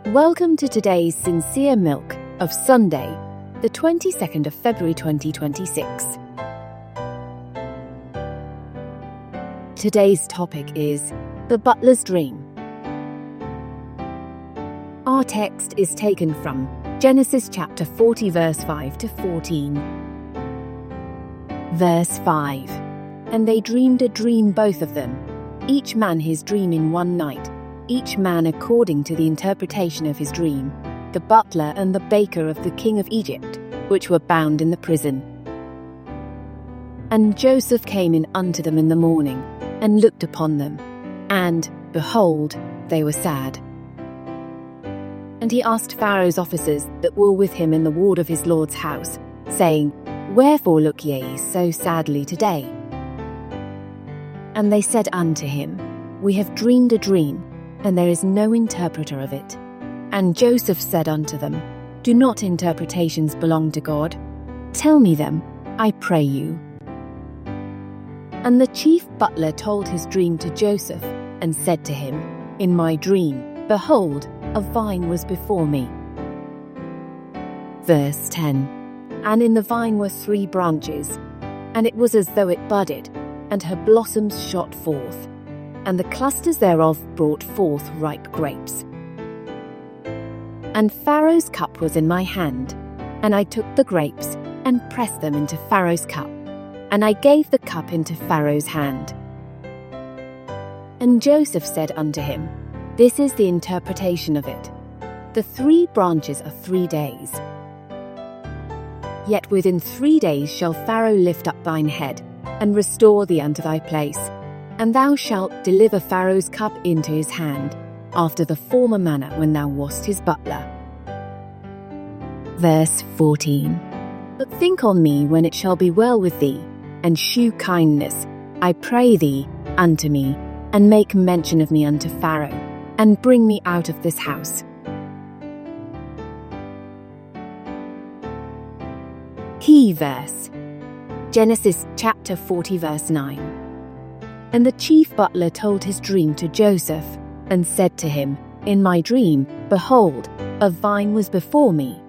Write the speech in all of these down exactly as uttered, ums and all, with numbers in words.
Welcome to today's Sincere Milk of Sunday, the twenty-second of February twenty twenty-six. Today's topic is the butler's dream. Our text is taken from Genesis chapter forty, verse five to fourteen. Verse five. And they dreamed a dream, both of them, each man his dream in one night, each man according to the interpretation of his dream, the butler and the baker of the king of Egypt, which were bound in the prison. And Joseph came in unto them in the morning, and looked upon them, and, behold, they were sad. And he asked Pharaoh's officers that were with him in the ward of his lord's house, saying, Wherefore look ye so sadly today? And they said unto him, We have dreamed a dream, and there is no interpreter of it. And Joseph said unto them, Do not interpretations belong to God? Tell me them, I pray you. And the chief butler told his dream to Joseph, and said to him, In my dream, behold, a vine was before me. Verse ten. And in the vine were three branches, and it was as though it budded, and her blossoms shot forth, and the clusters thereof brought forth ripe grapes. And Pharaoh's cup was in my hand, and I took the grapes, and pressed them into Pharaoh's cup, and I gave the cup into Pharaoh's hand. And Joseph said unto him, This is the interpretation of it. The three branches are three days. Yet within three days shall Pharaoh lift up thine head, and restore thee unto thy place, and thou shalt deliver Pharaoh's cup into his hand, after the former manner when thou wast his butler. Verse fourteen. But think on me when it shall be well with thee, and shew kindness, I pray thee, unto me, and make mention of me unto Pharaoh, and bring me out of this house. Key verse. Genesis chapter forty, verse nine. And the chief butler told his dream to Joseph, and said to him, In my dream, behold, a vine was before me.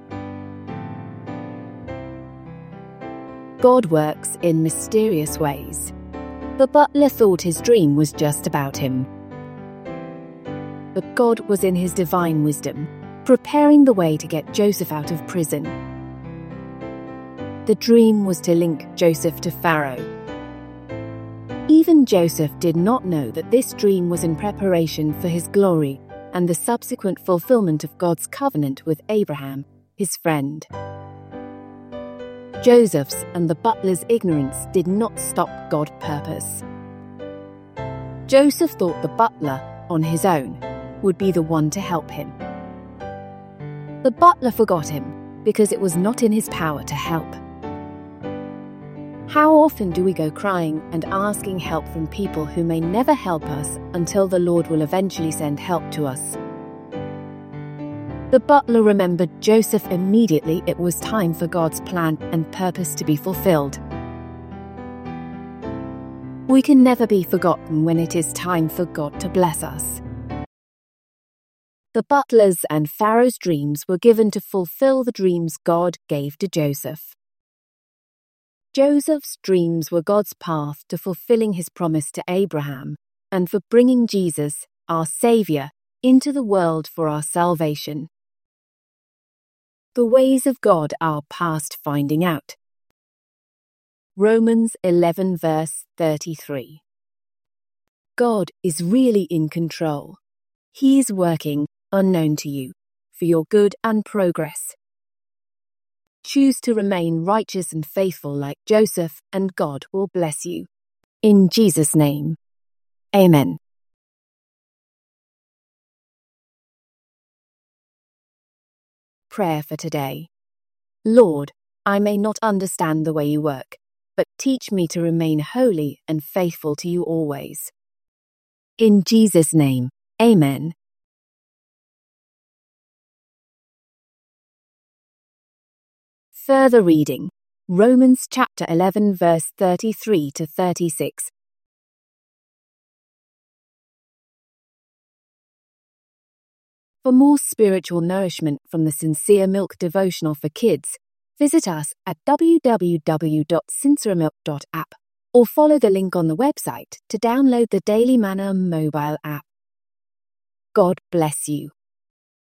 God works in mysterious ways. The butler thought his dream was just about him. But God was in his divine wisdom, preparing the way to get Joseph out of prison. The dream was to link Joseph to Pharaoh. Even Joseph did not know that this dream was in preparation for his glory and the subsequent fulfillment of God's covenant with Abraham, his friend. Joseph's and the butler's ignorance did not stop God's purpose. Joseph thought the butler, on his own, would be the one to help him. The butler forgot him because it was not in his power to help. How often do we go crying and asking help from people who may never help us until the Lord will eventually send help to us? The butler remembered Joseph immediately. It was time for God's plan and purpose to be fulfilled. We can never be forgotten when it is time for God to bless us. The butler's and Pharaoh's dreams were given to fulfill the dreams God gave to Joseph. Joseph's dreams were God's path to fulfilling his promise to Abraham and for bringing Jesus, our Saviour, into the world for our salvation. The ways of God are past finding out. Romans eleven, verse thirty-three. God is really in control. He is working, unknown to you, for your good and progress. Choose to remain righteous and faithful like Joseph, and God will bless you. In Jesus' name. Amen. Prayer for today. Lord, I may not understand the way you work, but teach me to remain holy and faithful to you always. In Jesus' name. Amen. Further reading, Romans chapter eleven, verse thirty-three to thirty-six. For more spiritual nourishment from the Sincere Milk devotional for kids, visit us at w w w dot sinceremilk dot app or follow the link on the website to download the Daily Manna mobile app. God bless you.